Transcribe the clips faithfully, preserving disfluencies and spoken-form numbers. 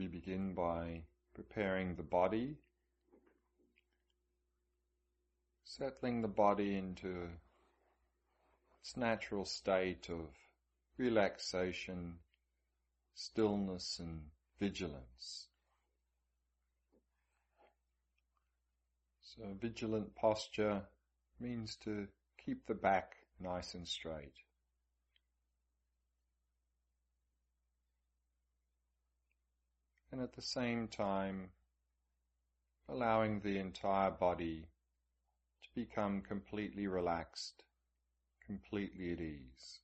we begin by preparing the body, settling the body into its natural state of relaxation, stillness and vigilance. So vigilant posture means to keep the back nice and straight. And at the same time, allowing the entire body to become completely relaxed, completely at ease.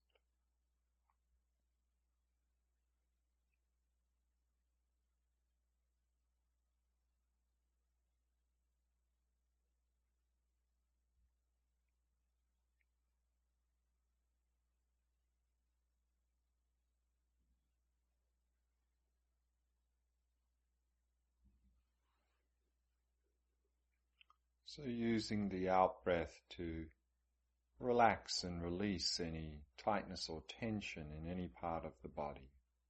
So using the out-breath to relax and release any tightness or tension in any part of the body.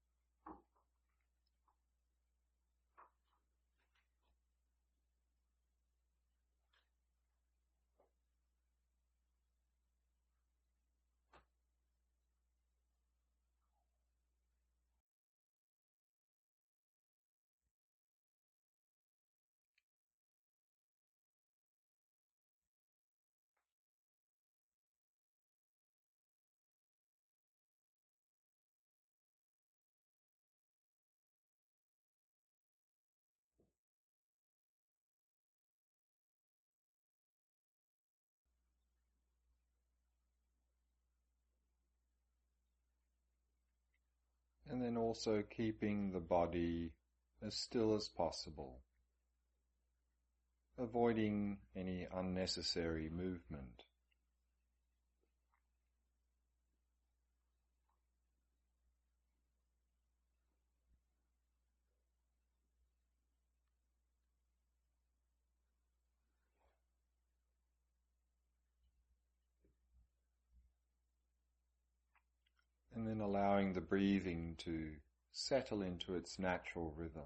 And then also keeping the body as still as possible, avoiding any unnecessary movement. And then allowing the breathing to settle into its natural rhythm.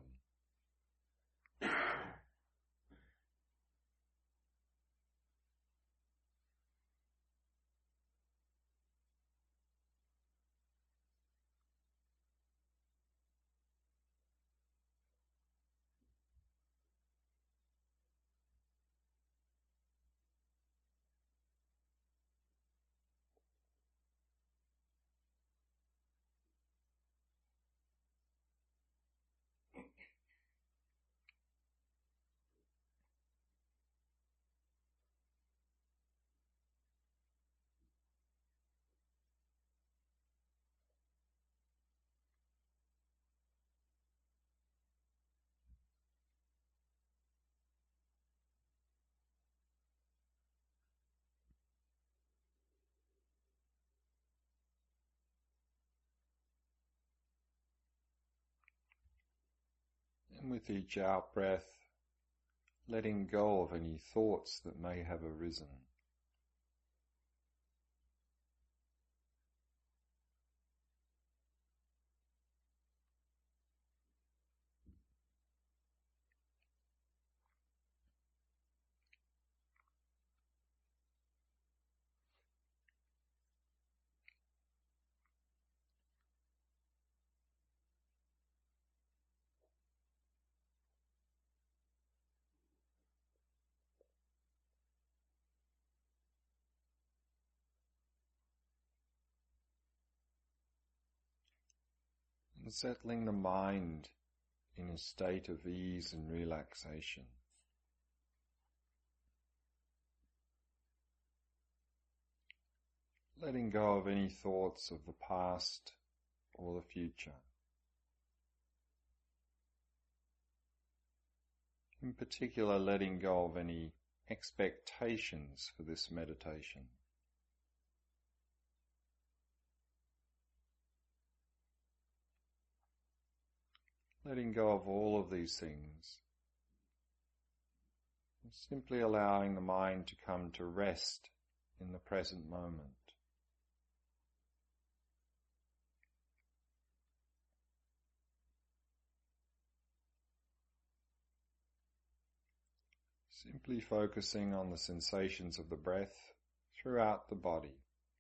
And with each out-breath, letting go of any thoughts that may have arisen. And settling the mind in a state of ease and relaxation. Letting go of any thoughts of the past or the future. In particular, letting go of any expectations for this meditation. Letting go of all of these things, and simply allowing the mind to come to rest in the present moment. Simply focusing on the sensations of the breath throughout the body.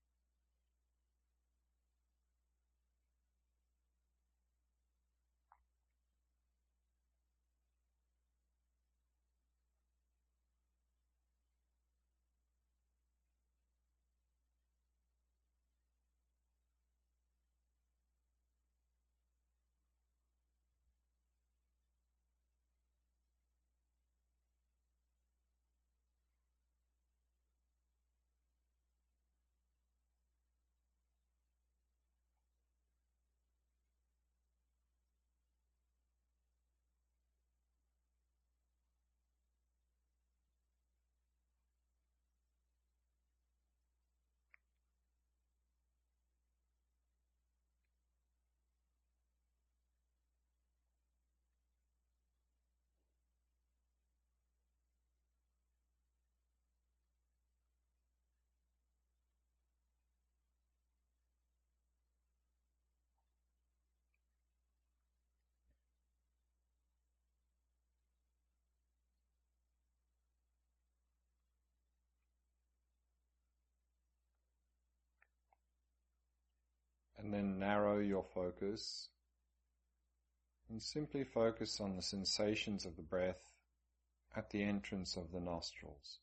And then narrow your focus and simply focus on the sensations of the breath at the entrance of the nostrils.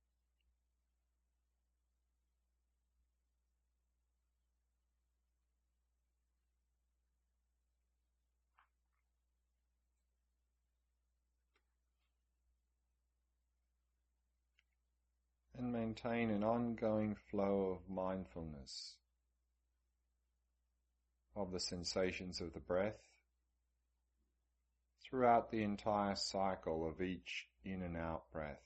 And maintain an ongoing flow of mindfulness of the sensations of the breath throughout the entire cycle of each in and out breath.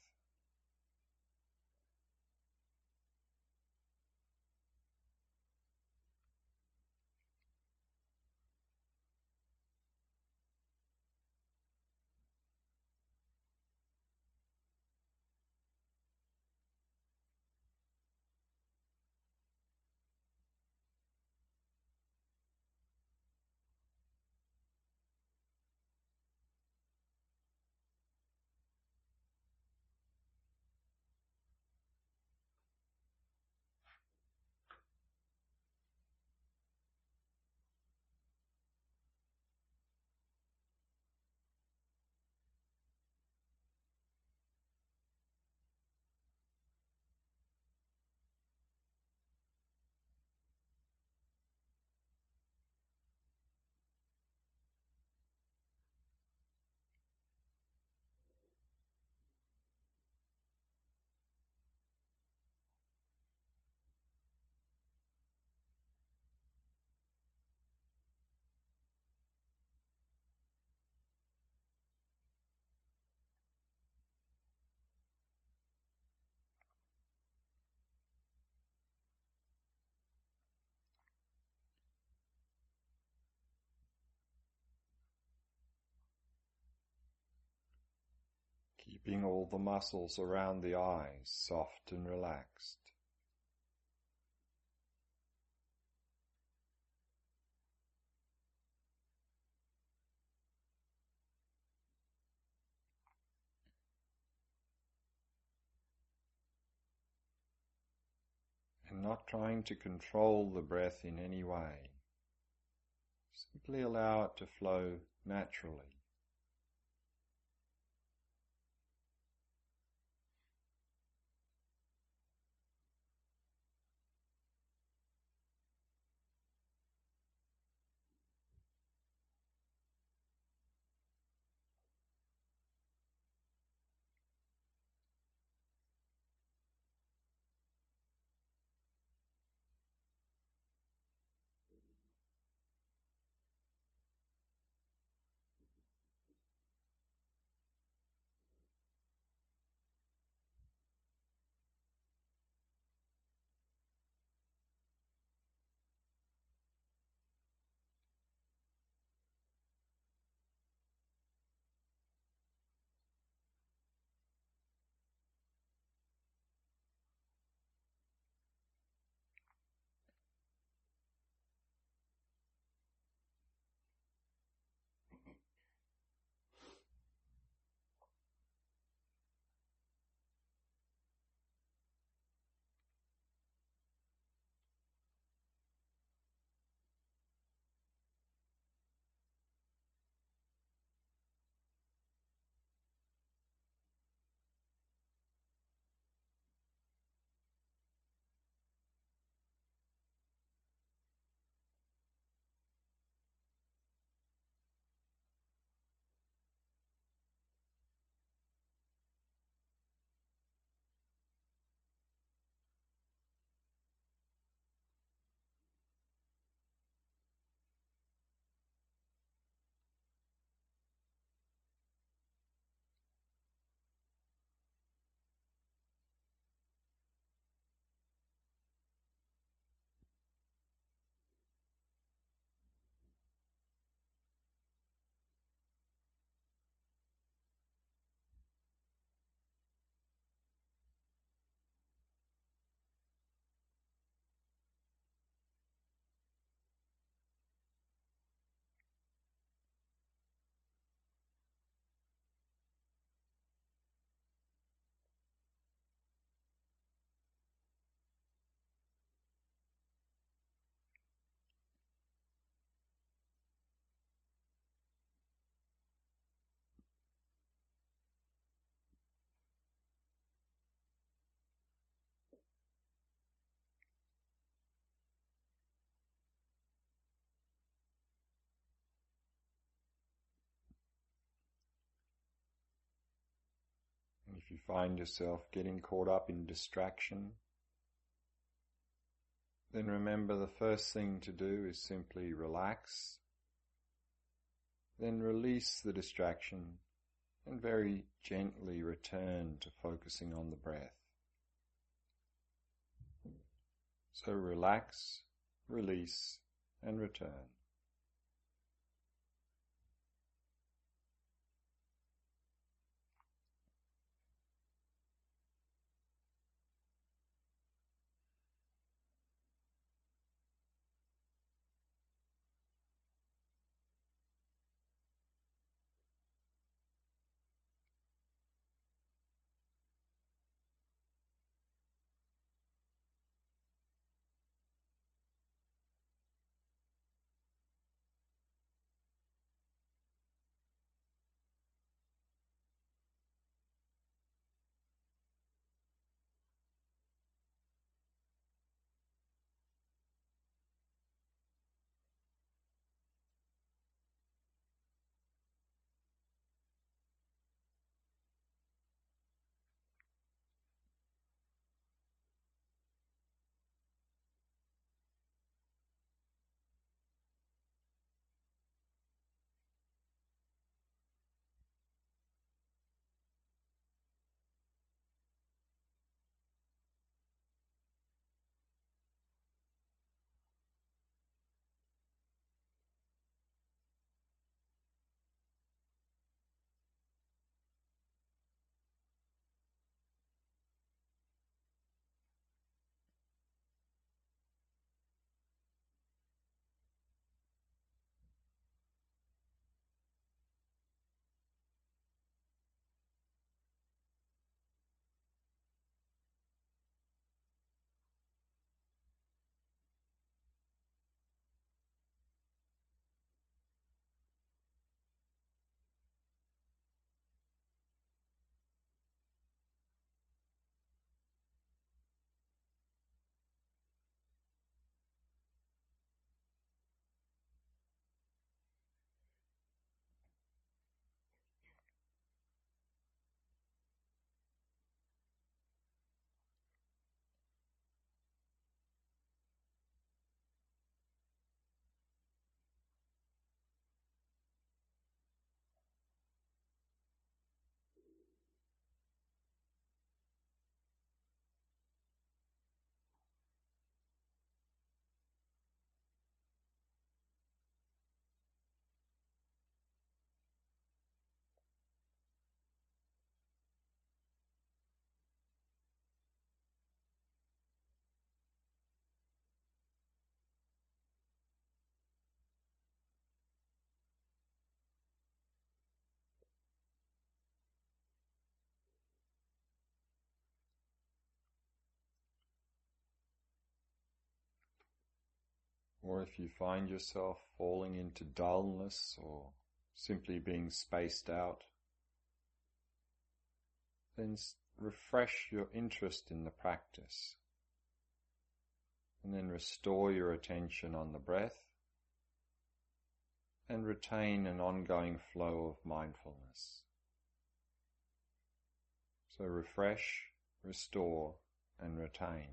Keeping all the muscles around the eyes soft and relaxed. And not trying to control the breath in any way. Simply allow it to flow naturally. If you find yourself getting caught up in distraction, then remember the first thing to do is simply relax, then release the distraction and very gently return to focusing on the breath. So relax, release, and return. Or if you find yourself falling into dullness or simply being spaced out, then refresh your interest in the practice and then restore your attention on the breath and retain an ongoing flow of mindfulness. So refresh, restore, and retain.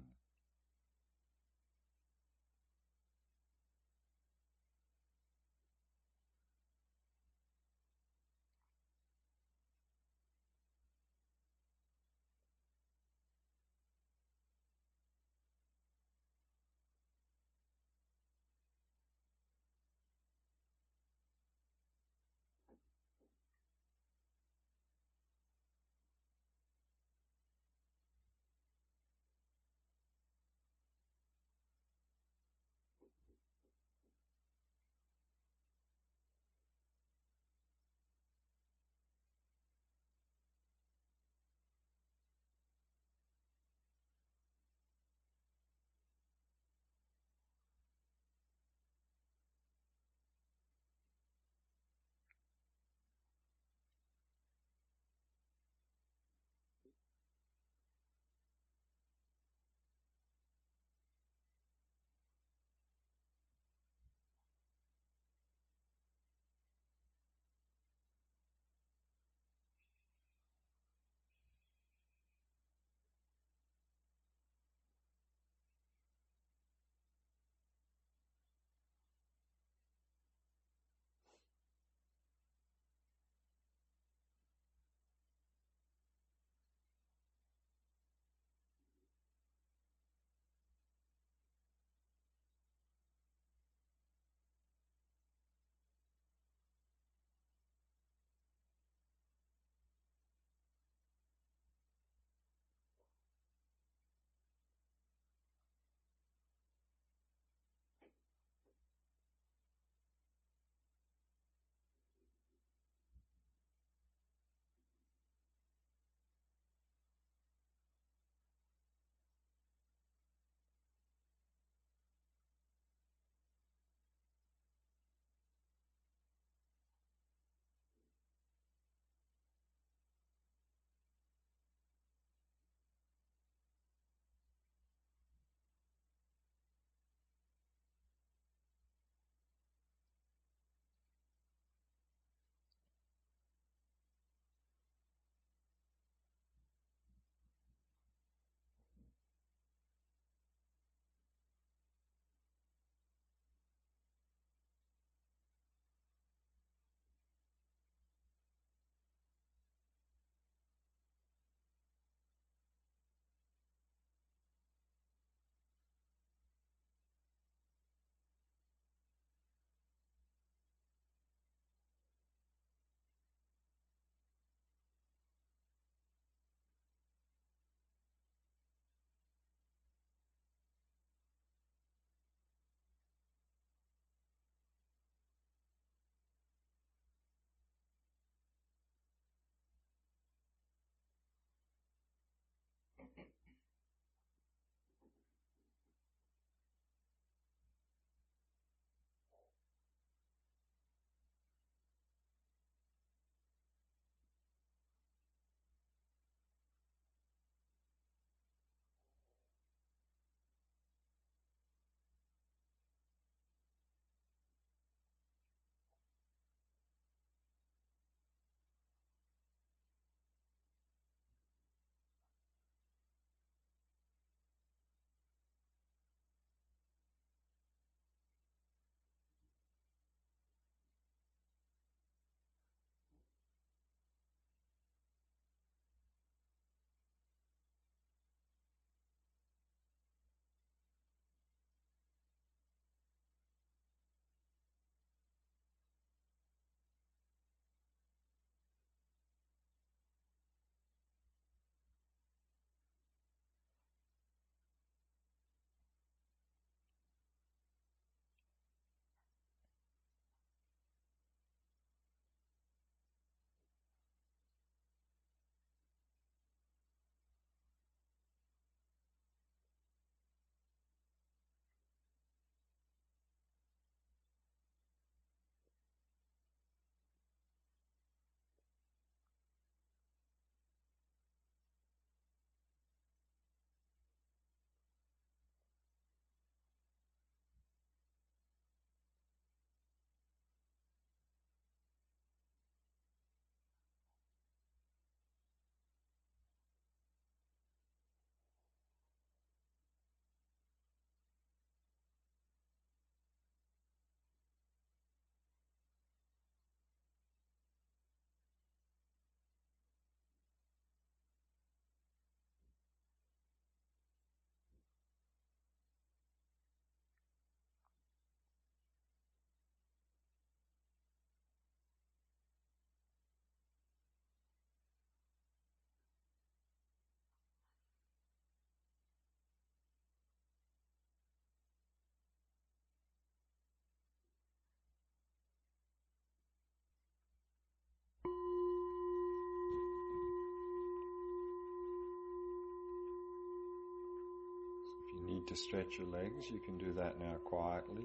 need to stretch your legs, you can do that now quietly.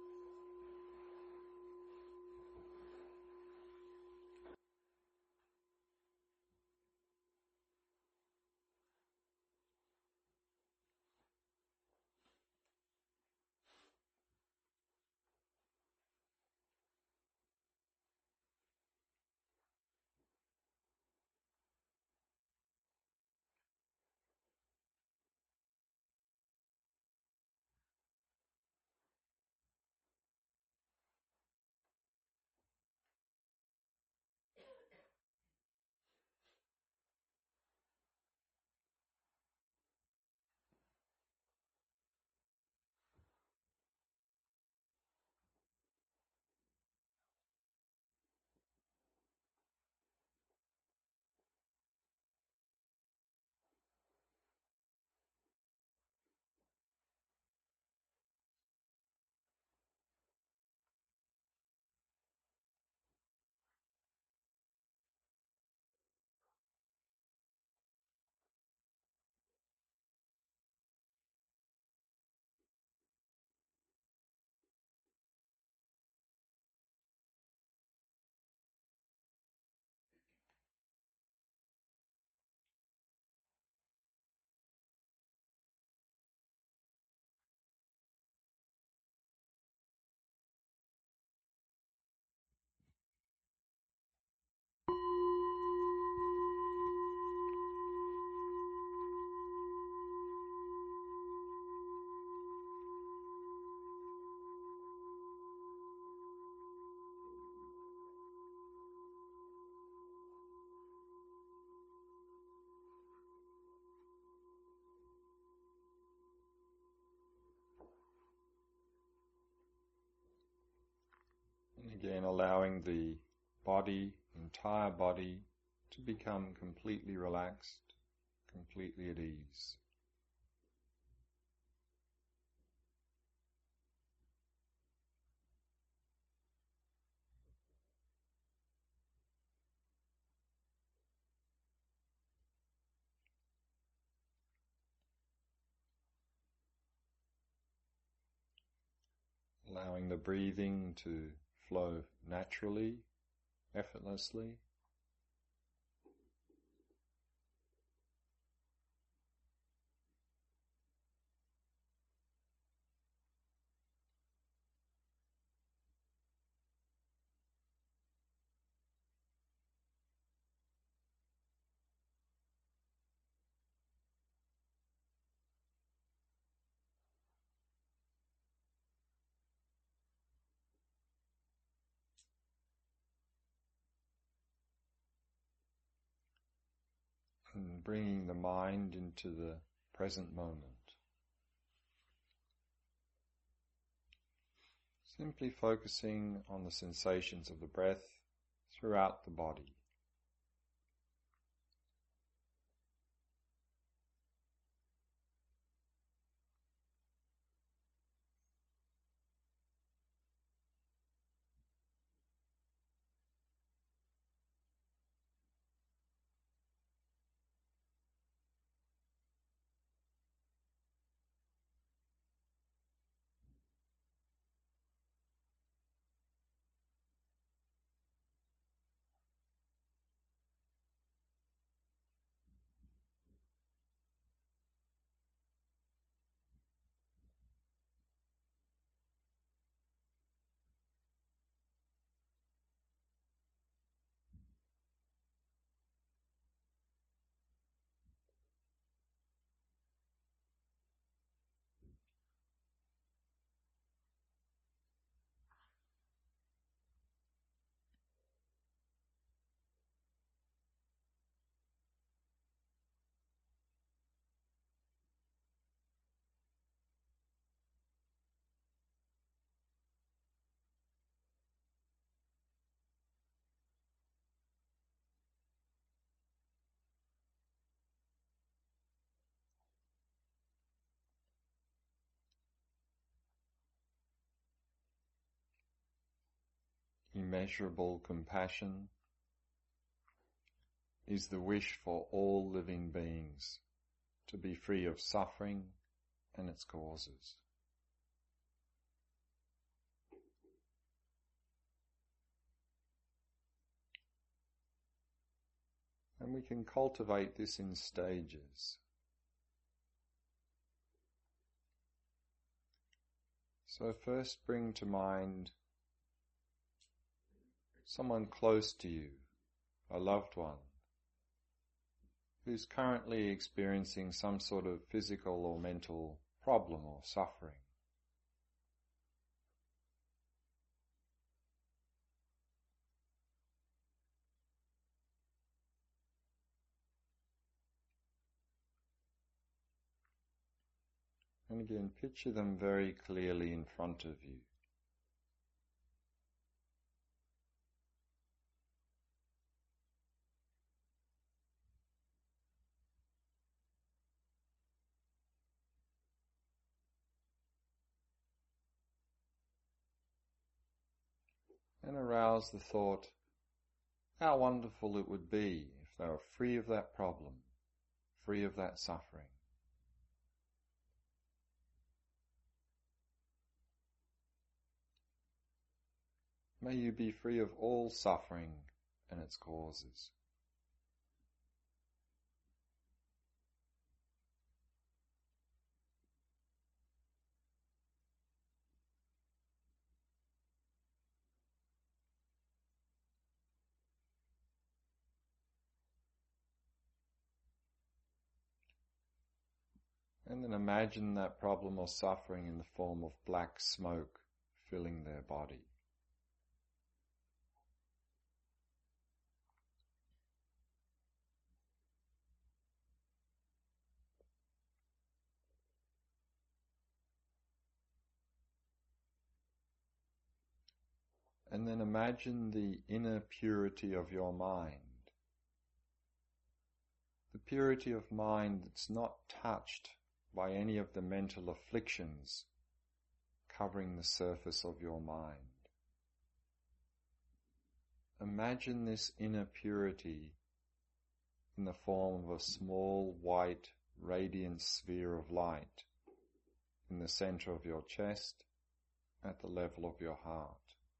And again, allowing the body, entire body, to become completely relaxed, completely at ease. Allowing the breathing to flow naturally, effortlessly. And bringing the mind into the present moment. Simply focusing on the sensations of the breath throughout the body. Immeasurable compassion is the wish for all living beings to be free of suffering and its causes. And we can cultivate this in stages. So first bring to mind someone close to you, a loved one, who's currently experiencing some sort of physical or mental problem or suffering. And again, picture them very clearly in front of you. And arouse the thought, how wonderful it would be if they were free of that problem, free of that suffering. May you be free of all suffering and its causes. And then imagine that problem or suffering in the form of black smoke filling their body. And then imagine the inner purity of your mind. The purity of mind that's not touched by any of the mental afflictions covering the surface of your mind. Imagine this inner purity in the form of a small white radiant sphere of light in the center of your chest at the level of your heart.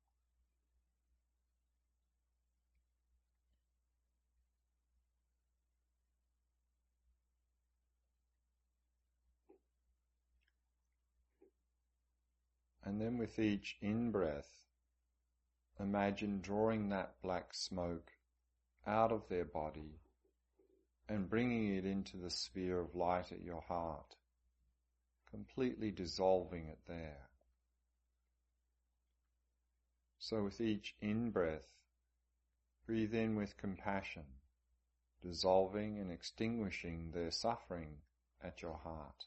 And then with each in-breath, imagine drawing that black smoke out of their body and bringing it into the sphere of light at your heart, completely dissolving it there. So with each in-breath, breathe in with compassion, dissolving and extinguishing their suffering at your heart.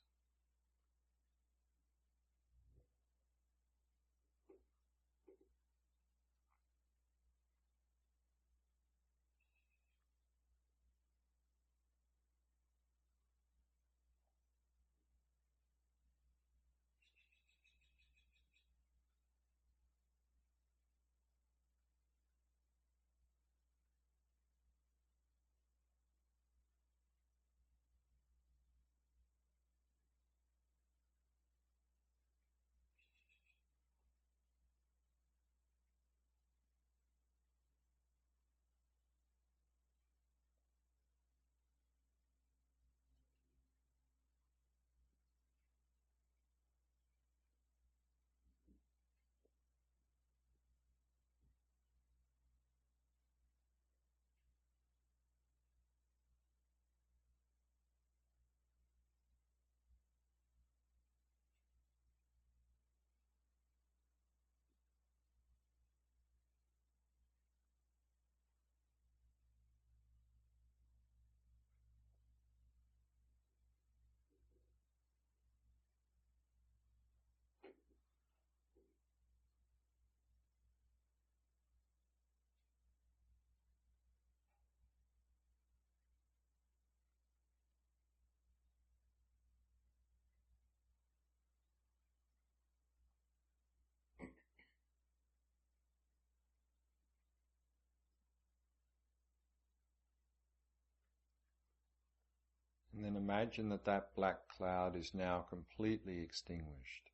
And then imagine that that black cloud is now completely extinguished.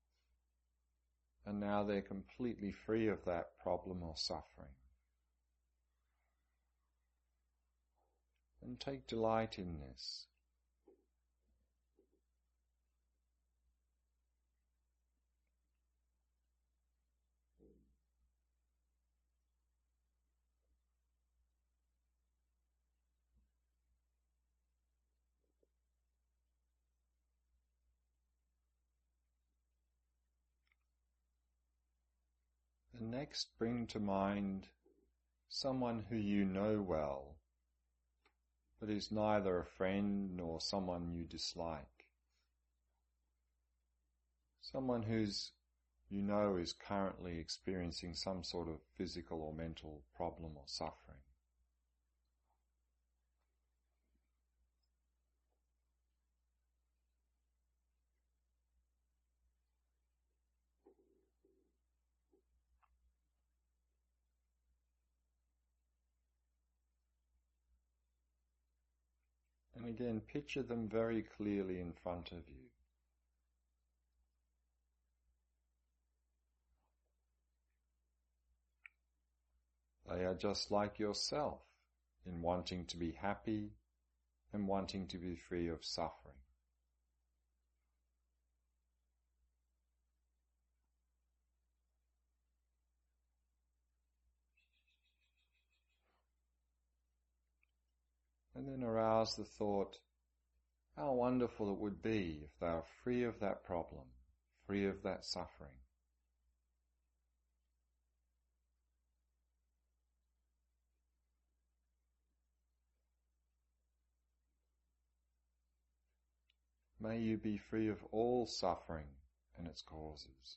And now they're completely free of that problem or suffering. And take delight in this. And next, bring to mind someone who you know well, but is neither a friend nor someone you dislike. Someone who's you know is currently experiencing some sort of physical or mental problem or suffering. And again, picture them very clearly in front of you. They are just like yourself in wanting to be happy and wanting to be free of suffering. And then arouse the thought, how wonderful it would be if they are free of that problem, free of that suffering. May you be free of all suffering and its causes.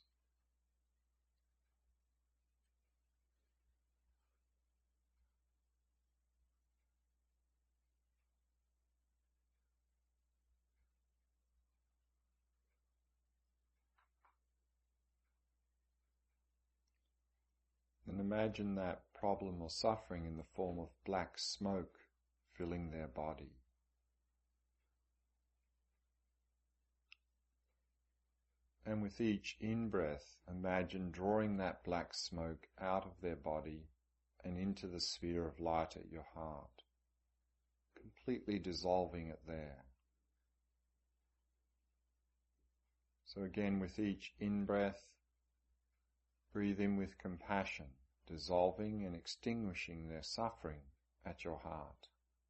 And imagine that problem or suffering in the form of black smoke filling their body. And with each in-breath, imagine drawing that black smoke out of their body and into the sphere of light at your heart, completely dissolving it there. So again, with each in-breath, breathe in with compassion, dissolving and extinguishing their suffering at your heart.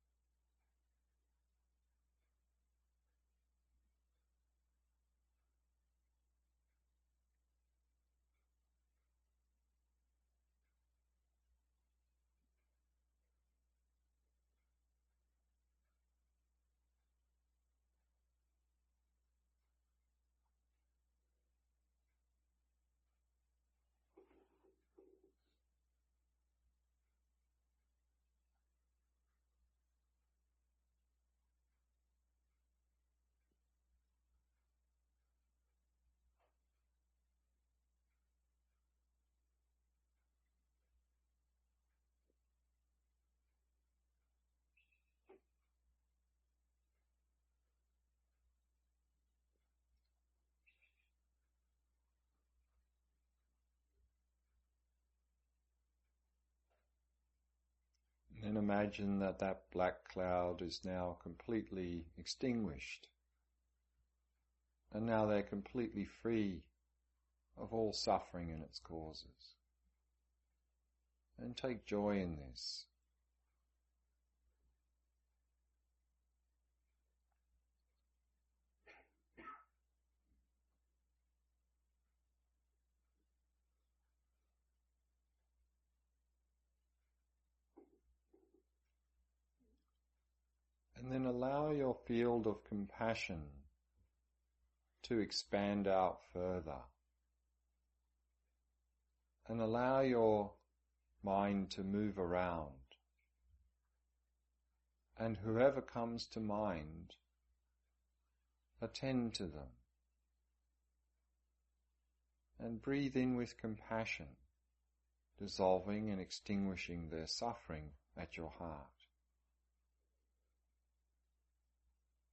And imagine that that black cloud is now completely extinguished. And now they're completely free of all suffering and its causes. And take joy in this. And then allow your field of compassion to expand out further. And allow your mind to move around. And whoever comes to mind, attend to them. And breathe in with compassion, dissolving and extinguishing their suffering at your heart.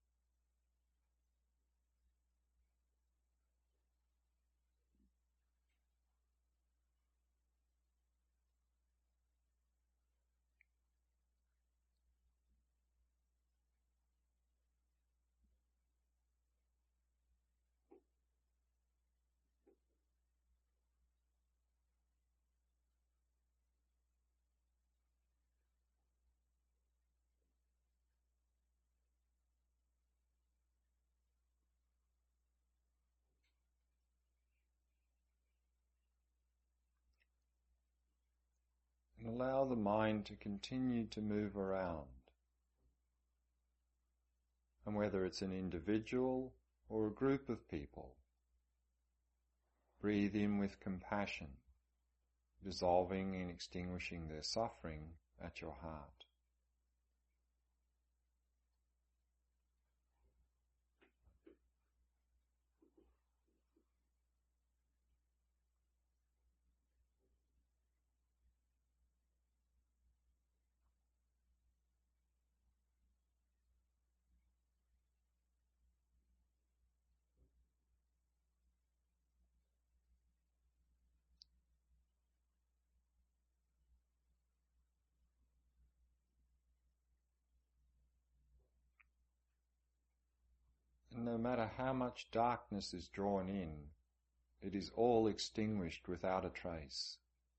allow the mind to continue to move around. And whether it's an individual or a group of people, breathe in with compassion, dissolving and extinguishing their suffering at your heart. And no matter how much darkness is drawn in, it is all extinguished without a trace.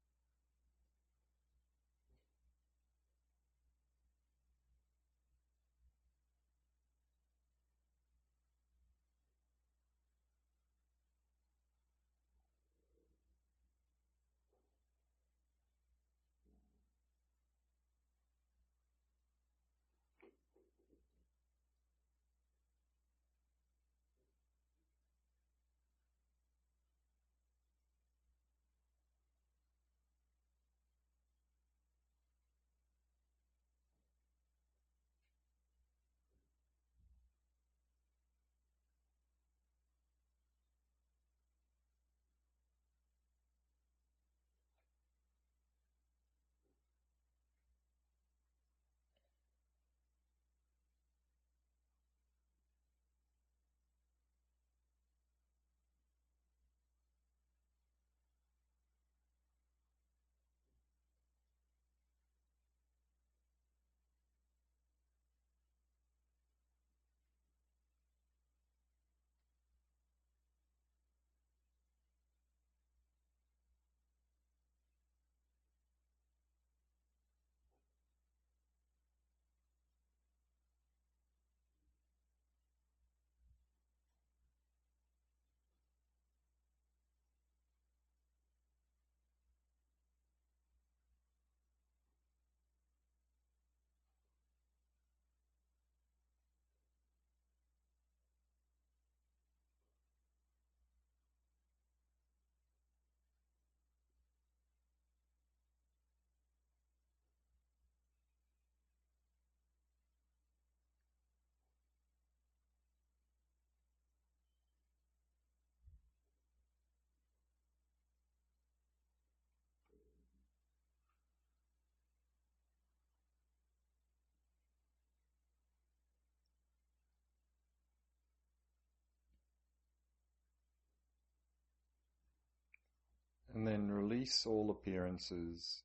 And then release all appearances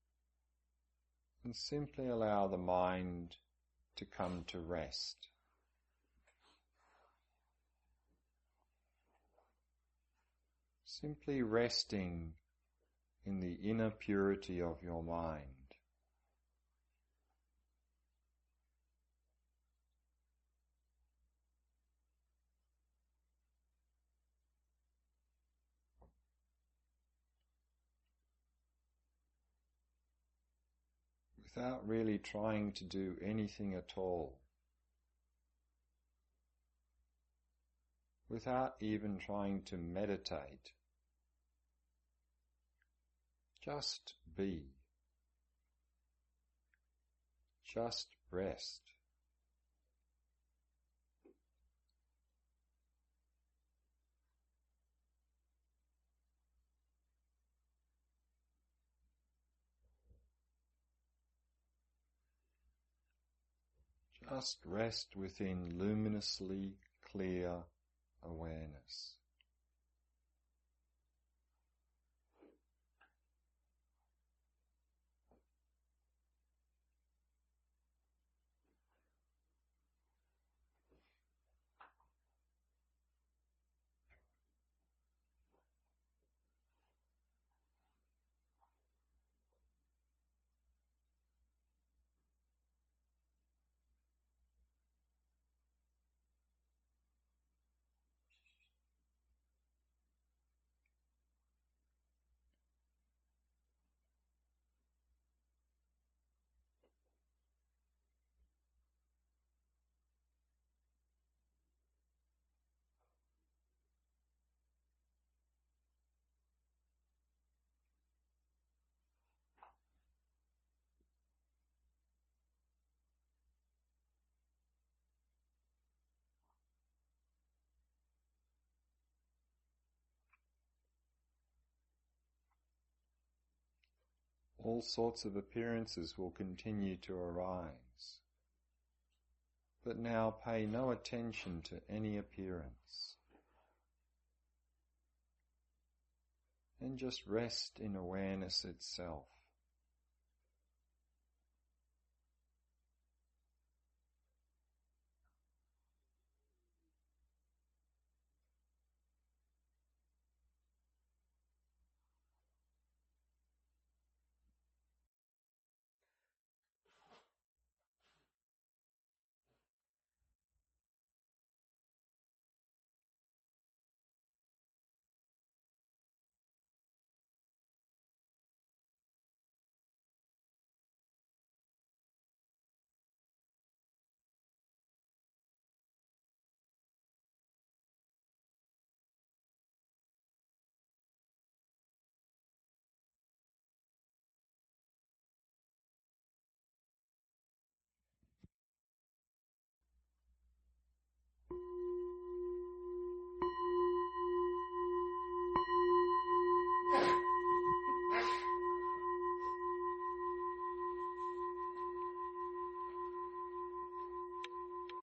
and simply allow the mind to come to rest. Simply resting in the inner purity of your mind. Without really trying to do anything at all. Without even trying to meditate. Just be. Just rest. Just rest within luminously clear awareness. all sorts of appearances will continue to arise. But now pay no attention to any appearance. And just rest in awareness itself.